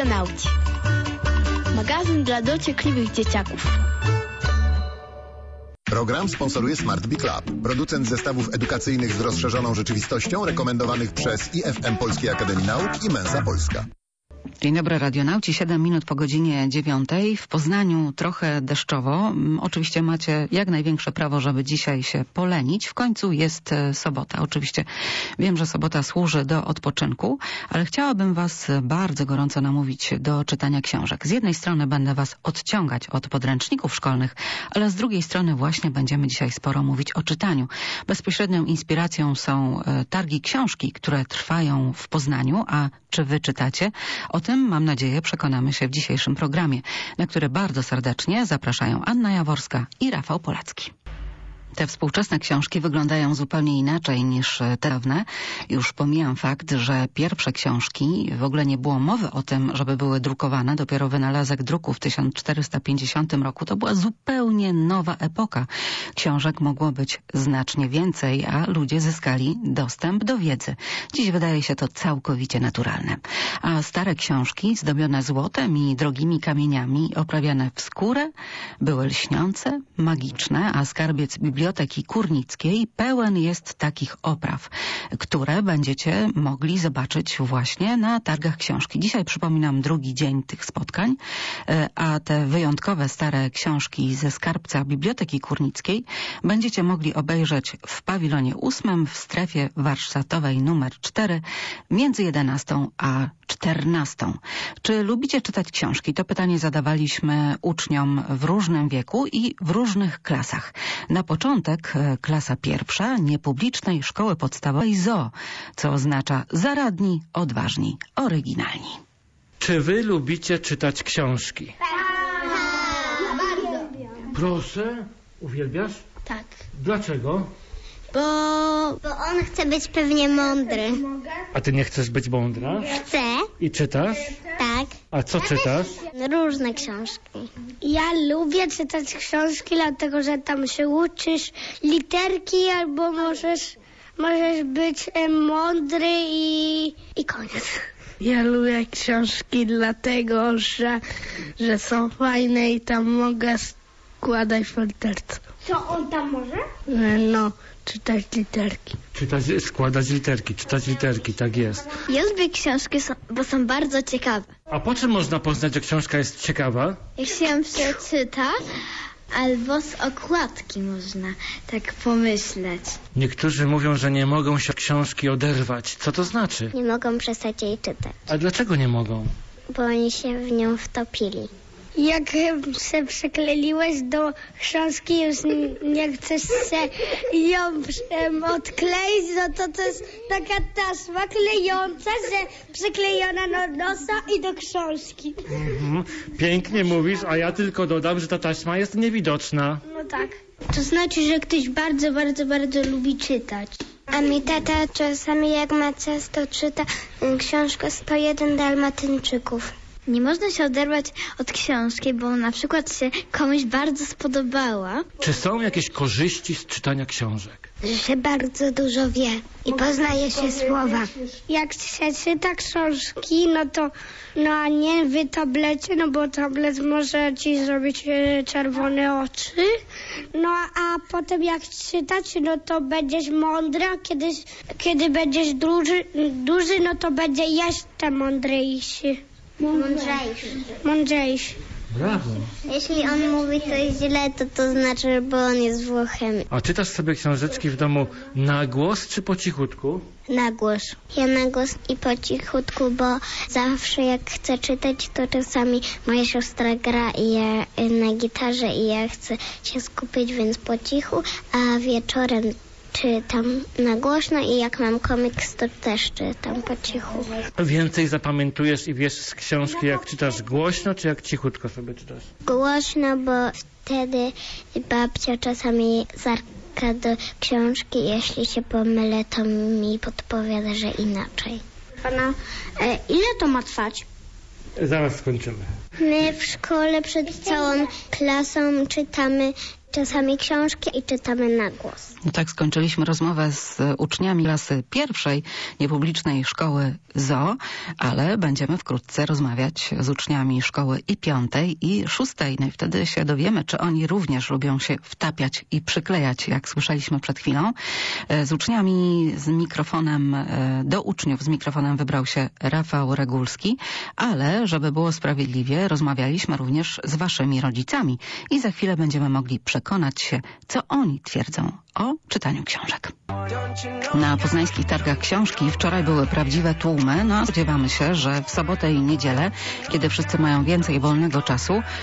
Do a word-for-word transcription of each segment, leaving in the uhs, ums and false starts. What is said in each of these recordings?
Radionauci. Magazyn dla dociekliwych dzieciaków. Program sponsoruje Smart Bee Club, producent zestawów edukacyjnych z rozszerzoną rzeczywistością, rekomendowanych przez I F M Polskiej Akademii Nauk i Mensa Polska. Dzień dobry, radionauci. siedem minut po godzinie dziewiątej. W Poznaniu trochę deszczowo. Oczywiście macie jak największe prawo, żeby dzisiaj się polenić. W końcu jest sobota. Oczywiście wiem, że sobota służy do odpoczynku, ale chciałabym was bardzo gorąco namówić do czytania książek. Z jednej strony będę was odciągać od podręczników szkolnych, ale z drugiej strony właśnie będziemy dzisiaj sporo mówić o czytaniu. Bezpośrednią inspiracją są targi książki, które trwają w Poznaniu. A czy wy czytacie? O tym, mam nadzieję, przekonamy się w dzisiejszym programie, na który bardzo serdecznie zapraszają Anna Jaworska i Rafał Polacki. Te współczesne książki wyglądają zupełnie inaczej niż te dawne. Już pomijam fakt, że pierwsze książki, w ogóle nie było mowy o tym, żeby były drukowane. Dopiero wynalazek druku w tysiąc czterysta pięćdziesiątym roku to była zupełnie nowa epoka. Książek mogło być znacznie więcej, a ludzie zyskali dostęp do wiedzy. Dziś wydaje się to całkowicie naturalne. A stare książki, zdobione złotem i drogimi kamieniami, oprawiane w skórę, były lśniące, magiczne, a skarbiec biblioteki Biblioteki Kurnickiej pełen jest takich opraw, które będziecie mogli zobaczyć właśnie na targach książki. Dzisiaj, przypominam, drugi dzień tych spotkań, a te wyjątkowe stare książki ze skarbca Biblioteki Kurnickiej będziecie mogli obejrzeć w pawilonie ósmym w strefie warsztatowej numer cztery między jedenastą a czternastą. Czy lubicie czytać książki? To pytanie zadawaliśmy uczniom w różnym wieku i w różnych klasach. Na początek klasa pierwsza niepublicznej szkoły podstawowej Z O, co oznacza zaradni, odważni, oryginalni. Czy wy lubicie czytać książki? Tak, bardzo. Proszę, uwielbiasz? Tak. Dlaczego? Bo, bo on chce być pewnie mądry. A ty nie chcesz być mądra? Chcę. I czytasz? Tak. A co czytasz? Różne książki. Ja lubię czytać książki, dlatego że tam się uczysz literki, albo możesz, możesz być mądry i, i koniec. Ja lubię książki dlatego, że, że są fajne i tam mogę składać folderce. Co on tam może? No, czytać literki. Czytać, składać literki, czytać literki, tak jest. Ja lubię książki, bo są bardzo ciekawe. A po czym można poznać, że książka jest ciekawa? Jak się przeczyta, albo z okładki można tak pomyśleć. Niektórzy mówią, że nie mogą się od książki oderwać. Co to znaczy? Nie mogą przestać jej czytać. A dlaczego nie mogą? Bo oni się w nią wtopili. Jak się przykleiłeś do książki, już nie chcesz się ją um, odkleić, no to to jest taka taśma klejąca, że przyklejona do nosa i do książki. Mhm. Pięknie mówisz, a ja tylko dodam, że ta taśma jest niewidoczna. No tak. To znaczy, że ktoś bardzo, bardzo, bardzo lubi czytać. A mi tata czasami, jak ma często czyta książkę sto jeden Dalmatyńczyków. Nie można się oderwać od książki, bo na przykład się komuś bardzo spodobała. Czy są jakieś korzyści z czytania książek? Że się bardzo dużo wie i poznaje się słowa. Jak się czyta książki, no to no a nie w tablecie, no bo tablet może ci zrobić e, czerwone oczy. No a potem jak czytać, no to będziesz mądry, a kiedy, kiedy będziesz duży, duży, no to będzie jeszcze mądrzejszy. Mądrzejszy. Mądrzejszy. Brawo. Jeśli on mówi coś źle, to to znaczy, bo on jest Włochem. A czytasz sobie książeczki w domu na głos czy po cichutku? Na głos. Ja na głos i po cichutku, bo zawsze jak chcę czytać, to czasami moja siostra gra i ja na gitarze i ja chcę się skupić, więc po cichu, a wieczorem czytam na głośno i jak mam komiks, to też czytam po cichu. Więcej zapamiętujesz i wiesz z książki, jak czytasz głośno, czy jak cichutko sobie czytasz? Głośno, bo wtedy babcia czasami zerka do książki. Jeśli się pomylę, to mi podpowiada, że inaczej. Pana, e, ile to ma trwać? Zaraz skończymy. My w szkole przed całą klasą czytamy czasami książki i czytamy na głos. No tak, skończyliśmy rozmowę z uczniami klasy pierwszej niepublicznej szkoły Z O, ale będziemy wkrótce rozmawiać z uczniami szkoły i piątej i szóstej. No i wtedy się dowiemy, czy oni również lubią się wtapiać i przyklejać, jak słyszeliśmy przed chwilą. Z uczniami z mikrofonem, do uczniów z mikrofonem wybrał się Rafał Regulski, ale żeby było sprawiedliwie, rozmawialiśmy również z waszymi rodzicami i za chwilę będziemy mogli przekonać się, co oni twierdzą o czytaniu książek. Na poznańskich targach książki wczoraj były prawdziwe tłumy, no a spodziewamy się, że w sobotę i niedzielę, kiedy wszyscy mają więcej wolnego czasu, yy,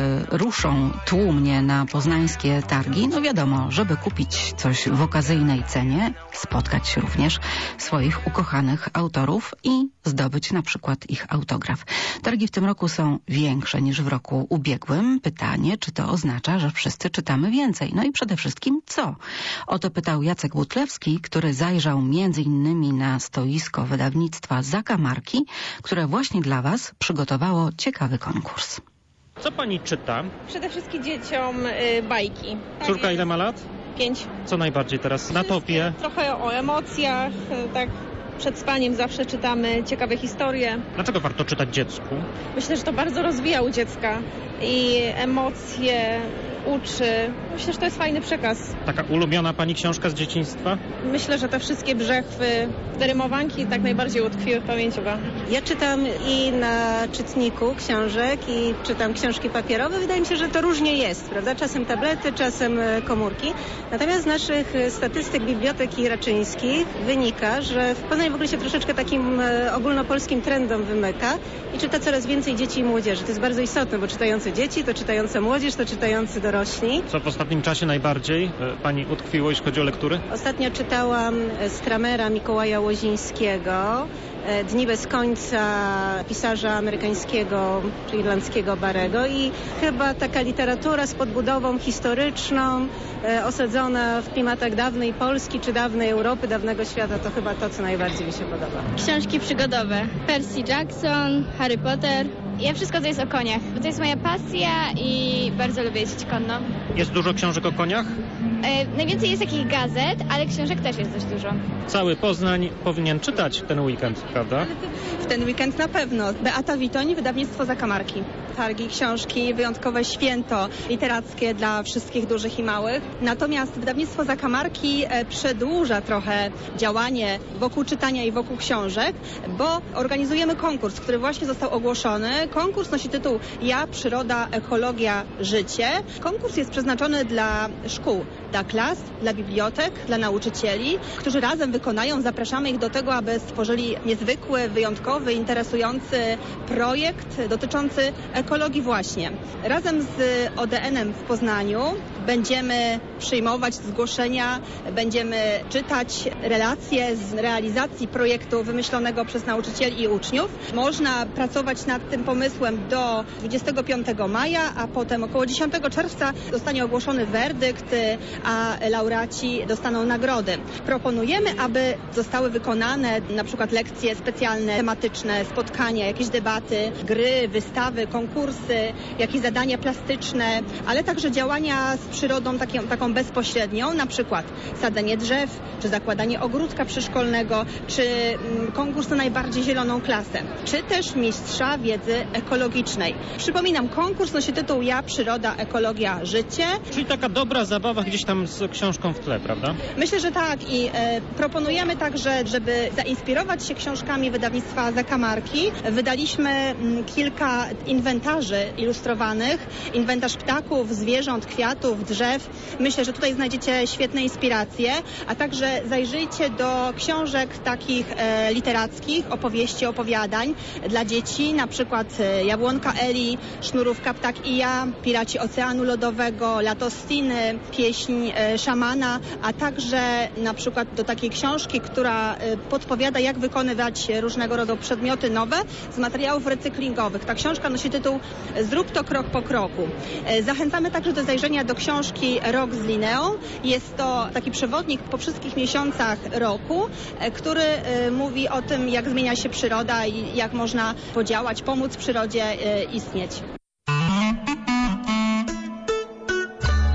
ruszą tłumnie na poznańskie targi. No wiadomo, żeby kupić coś w okazyjnej cenie, spotkać również swoich ukochanych autorów i zdobyć na przykład ich autograf. Targi w tym roku są większe niż w roku ubiegłym. Pytanie, czy to oznacza, że wszyscy czytamy więcej? No i przede wszystkim co? O to pytał Jacek Butlewski, który zajrzał między innymi na stoisko wydawnictwa Zakamarki, które właśnie dla was przygotowało ciekawy konkurs. Co pani czyta? Przede wszystkim dzieciom y, bajki. Córka ile ma lat? Pięć. Co najbardziej teraz na topie? Trochę o emocjach, y, tak przed spaniem zawsze czytamy ciekawe historie. Dlaczego warto czytać dziecku? Myślę, że to bardzo rozwija u dziecka i emocje uczy. Myślę, że to jest fajny przekaz. Taka ulubiona pani książka z dzieciństwa? Myślę, że te wszystkie Brzechwy, te rymowanki tak najbardziej utkwiły w pamięci. Ja czytam i na czytniku książek i czytam książki papierowe. Wydaje mi się, że to różnie jest, prawda? Czasem tablety, czasem komórki. Natomiast z naszych statystyk Biblioteki Raczyńskich wynika, że w Poznaniu w ogóle się troszeczkę takim ogólnopolskim trendom wymyka i czyta coraz więcej dzieci i młodzieży. To jest bardzo istotne, bo czytające dzieci, to czytające młodzież, to czytający dorośli. Co w ostatnim czasie najbardziej pani utkwiło, jeśli chodzi o lektury? Ostatnio czytałam Stramera Mikołaja Łozińskiego, Dni bez końca pisarza amerykańskiego czy irlandzkiego Barrego i chyba taka literatura z podbudową historyczną, e, osadzona w klimatach dawnej Polski czy dawnej Europy, dawnego świata, to chyba to, co najbardziej mi się podoba. Książki przygodowe. Percy Jackson, Harry Potter. Ja wszystko, co jest o koniach, bo to jest moja pasja i bardzo lubię jeździć konno. Jest dużo książek o koniach? E, najwięcej jest takich gazet, ale książek też jest dość dużo. Cały Poznań powinien czytać ten weekend, prawda? W ten weekend na pewno. Beata Witoń, wydawnictwo Zakamarki. Targi, książki, wyjątkowe święto literackie dla wszystkich dużych i małych. Natomiast wydawnictwo Zakamarki przedłuża trochę działanie wokół czytania i wokół książek, bo organizujemy konkurs, który właśnie został ogłoszony. Konkurs nosi tytuł Ja, Przyroda, Ekologia, Życie. Konkurs jest przeznaczony dla szkół, dla klas, dla bibliotek, dla nauczycieli, którzy razem wykonają. Zapraszamy ich do tego, aby stworzyli niezwykły, wyjątkowy, interesujący projekt dotyczący ekologii właśnie. Razem z O D N-em w Poznaniu będziemy przyjmować zgłoszenia, będziemy czytać relacje z realizacji projektu wymyślonego przez nauczycieli i uczniów. Można pracować nad tym pomysłem do dwudziestego piątego maja, a potem około dziesiątego czerwca zostanie ogłoszony werdykt, a laureaci dostaną nagrody. Proponujemy, aby zostały wykonane na przykład lekcje specjalne, tematyczne, spotkania, jakieś debaty, gry, wystawy, konkursy, jakieś zadania plastyczne, ale także działania z przyrodą taką, taką bezpośrednią, na przykład sadzenie drzew, czy zakładanie ogródka przyszkolnego, czy mm, konkurs na najbardziej zieloną klasę, czy też mistrza wiedzy ekologicznej. Przypominam, konkurs nosi tytuł Ja, Przyroda, Ekologia, Życie. Czyli taka dobra zabawa gdzieś tam z książką w tle, prawda? Myślę, że tak i e, proponujemy także, żeby zainspirować się książkami wydawnictwa Zakamarki. Wydaliśmy m, kilka inwentarzy ilustrowanych, inwentarz ptaków, zwierząt, kwiatów, drzew. Myślę, że tutaj znajdziecie świetne inspiracje, a także zajrzyjcie do książek takich e, literackich, opowieści, opowiadań dla dzieci, na przykład e, Jabłonka Eli, Sznurówka, Ptak i ja, Piraci Oceanu Lodowego, Latostiny, Pieśń e, Szamana, a także na przykład do takiej książki, która e, podpowiada, jak wykonywać różnego rodzaju przedmioty nowe z materiałów recyklingowych. Ta książka nosi tytuł Zrób to krok po kroku. E, zachęcamy także do zajrzenia do książki Rok z Lineą. Jest to taki przewodnik po wszystkich miesiącach roku, e, który e, mówi o tym, jak zmienia się przyroda i jak można podziałać, pomóc przyrodzie e, istnieć.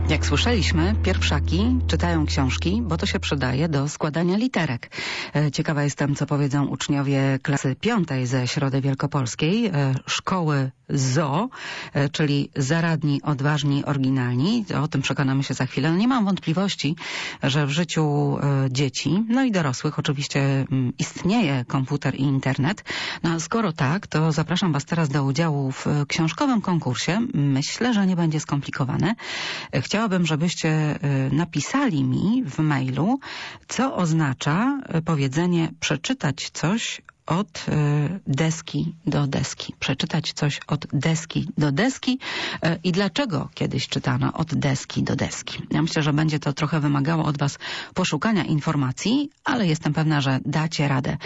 Jak słyszeliśmy, pierwszaki czytają książki, bo to się przydaje do składania literek. Ciekawa jestem, co powiedzą uczniowie klasy piątej ze Środy Wielkopolskiej, szkoły Z O, czyli zaradni, odważni, oryginalni. O tym przekonamy się za chwilę. No nie mam wątpliwości, że w życiu dzieci, no i dorosłych oczywiście istnieje komputer i internet. No a skoro tak, to zapraszam Was teraz do udziału w książkowym konkursie. Myślę, że nie będzie skomplikowane. Chciałabym, żebyście napisali mi w mailu, co oznacza powiedzenie przeczytać coś od deski do deski. Przeczytać coś od deski do deski i dlaczego kiedyś czytano od deski do deski. Ja myślę, że będzie to trochę wymagało od Was poszukania informacji, ale jestem pewna, że dacie radę.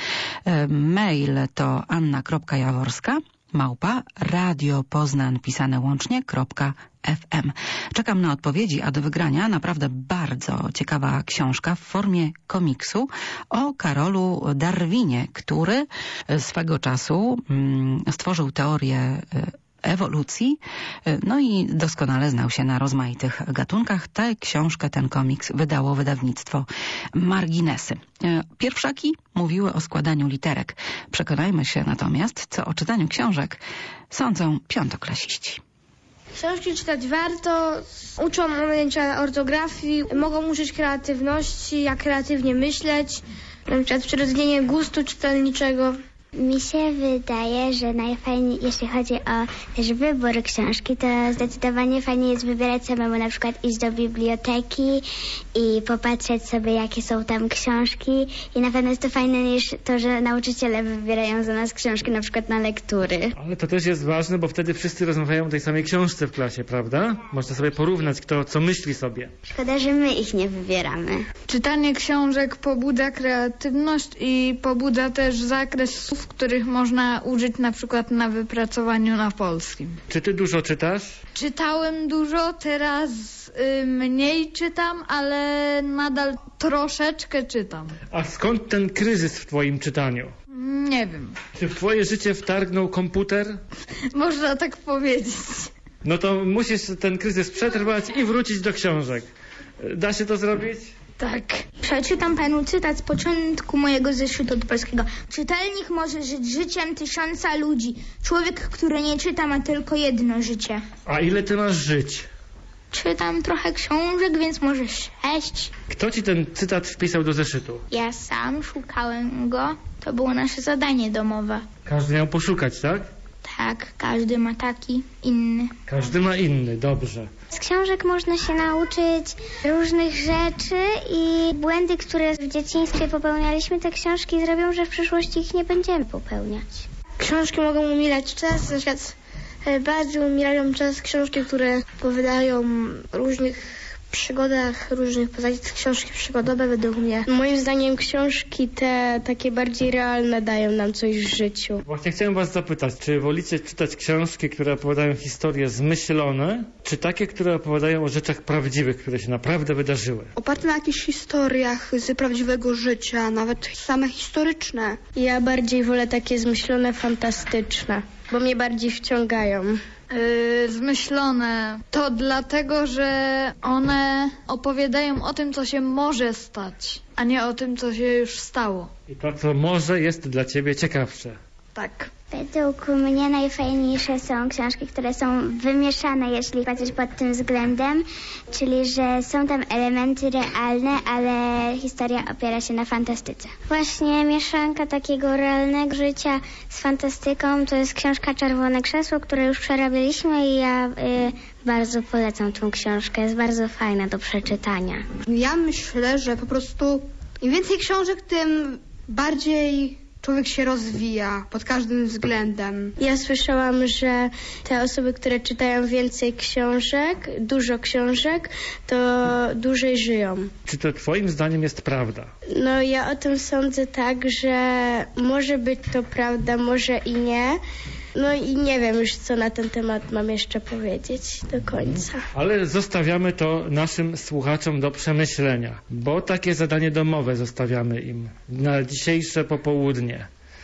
Mail to anna kropka jaworska małpa radio poznań pisane łącznie F M. Czekam na odpowiedzi, a do wygrania naprawdę bardzo ciekawa książka w formie komiksu o Karolu Darwinie, który swego czasu mm, stworzył teorię ewolucji, no i doskonale znał się na rozmaitych gatunkach. Tę książkę, ten komiks wydało wydawnictwo Marginesy. Pierwszaki mówiły o składaniu literek. Przekonajmy się natomiast, co o czytaniu książek sądzą piątoklasiści. Książki czytać warto, uczą umiejęcia ortografii, mogą uczyć kreatywności, jak kreatywnie myśleć, na przykład przyrodzenie gustu czytelniczego. Mi się wydaje, że najfajniej, jeśli chodzi o też wybór książki, to zdecydowanie fajnie jest wybierać samemu, na przykład iść do biblioteki i popatrzeć sobie, jakie są tam książki, i na pewno jest to fajne niż to, że nauczyciele wybierają za nas książki na przykład na lektury. Ale to też jest ważne, bo wtedy wszyscy rozmawiają o tej samej książce w klasie, prawda? Można sobie porównać, kto co myśli sobie. Szkoda, że my ich nie wybieramy. Czytanie książek pobudza kreatywność i pobudza też zakres słów, których można użyć na przykład na wypracowaniu na polskim. Czy ty dużo czytasz? Czytałem dużo, teraz y, mniej czytam, ale nadal troszeczkę czytam. A skąd ten kryzys w twoim czytaniu? Nie wiem. Czy w twoje życie wtargnął komputer? Można tak powiedzieć. No to musisz ten kryzys przetrwać i wrócić do książek. Da się to zrobić? Tak. Przeczytam panu cytat z początku mojego zeszytu od polskiego. Czytelnik może żyć życiem tysiąca ludzi. Człowiek, który nie czyta, ma tylko jedno życie. A ile ty masz żyć? Czytam trochę książek, więc może sześć. Kto ci ten cytat wpisał do zeszytu? Ja sam szukałem go. To było nasze zadanie domowe. Każdy miał poszukać, tak? Tak, każdy ma taki inny. Każdy ma inny, dobrze. Z książek można się nauczyć różnych rzeczy i błędy, które w dzieciństwie popełnialiśmy, te książki zrobią, że w przyszłości ich nie będziemy popełniać. Książki mogą umilać czas, na przykład bardzo umilają czas książki, które opowiadają o różnych przygodach, różnych postaci. Książki przygodowe według mnie. Moim zdaniem książki te takie bardziej realne dają nam coś w życiu. Właśnie chciałem was zapytać, czy wolicie czytać książki, które opowiadają historie zmyślone, czy takie, które opowiadają o rzeczach prawdziwych, które się naprawdę wydarzyły? Oparte na jakichś historiach z prawdziwego życia, nawet same historyczne. Ja bardziej wolę takie zmyślone, fantastyczne, bo mnie bardziej wciągają. Yy, zmyślone. To dlatego, że one opowiadają o tym, co się może stać, a nie o tym, co się już stało. I to, co może, jest dla ciebie ciekawsze. Tak. Według mnie najfajniejsze są książki, które są wymieszane, jeśli patrzeć pod tym względem, czyli że są tam elementy realne, ale historia opiera się na fantastyce. Właśnie mieszanka takiego realnego życia z fantastyką to jest książka Czerwone Krzesło, które już przerabialiśmy i ja y, bardzo polecam tą książkę. Jest bardzo fajna do przeczytania. Ja myślę, że po prostu im więcej książek, tym bardziej człowiek się rozwija pod każdym względem. Ja słyszałam, że te osoby, które czytają więcej książek, dużo książek, to dłużej żyją. Czy to twoim zdaniem jest prawda? No ja o tym sądzę tak, że może być to prawda, może i nie. No i nie wiem już, co na ten temat mam jeszcze powiedzieć do końca. Ale zostawiamy to naszym słuchaczom do przemyślenia, bo takie zadanie domowe zostawiamy im na dzisiejsze popołudnie.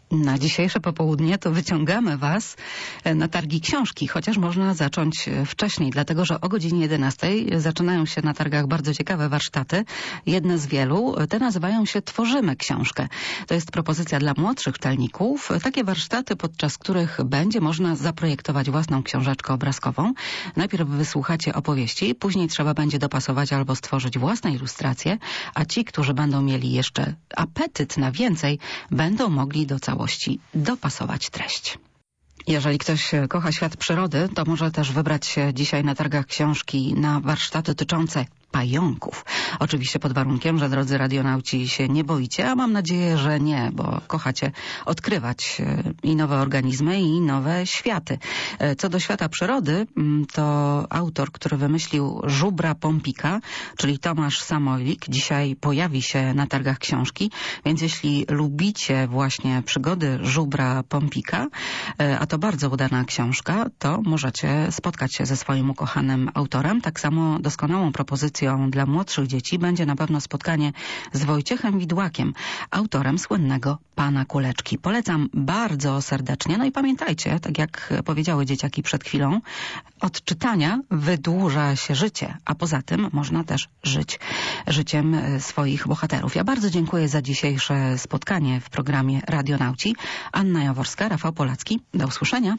Na dzisiejsze popołudnie to wyciągamy Was na targi książki, chociaż można zacząć wcześniej, dlatego że o godzinie jedenastej zaczynają się na targach bardzo ciekawe warsztaty. Jedne z wielu, te nazywają się Tworzymy książkę. To jest propozycja dla młodszych czytelników. Takie warsztaty, podczas których będzie można zaprojektować własną książeczkę obrazkową. Najpierw wysłuchacie opowieści, później trzeba będzie dopasować albo stworzyć własne ilustracje, a ci, którzy będą mieli jeszcze apetyt na więcej, będą mogli do całości dopasować treść. Jeżeli ktoś kocha świat przyrody, to może też wybrać się dzisiaj na targach książki na warsztaty dotyczące pająków. Oczywiście pod warunkiem, że drodzy radionauci się nie boicie, a mam nadzieję, że nie, bo kochacie odkrywać i nowe organizmy, i nowe światy. Co do świata przyrody, to autor, który wymyślił żubra Pompika, czyli Tomasz Samojlik, dzisiaj pojawi się na targach książki, więc jeśli lubicie właśnie przygody żubra Pompika, a to bardzo udana książka, to możecie spotkać się ze swoim ukochanym autorem. Tak samo doskonałą propozycją dla młodszych dzieci będzie na pewno spotkanie z Wojciechem Widłakiem, autorem słynnego Pana Kuleczki. Polecam bardzo serdecznie. No i pamiętajcie, tak jak powiedziały dzieciaki przed chwilą, od czytania wydłuża się życie, a poza tym można też żyć życiem swoich bohaterów. Ja bardzo dziękuję za dzisiejsze spotkanie w programie Radionauci. Anna Jaworska, Rafał Polacki. Do usłyszenia.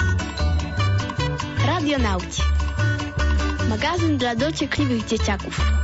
Radionauci. Magazyn dla dociekliwych dzieciaków.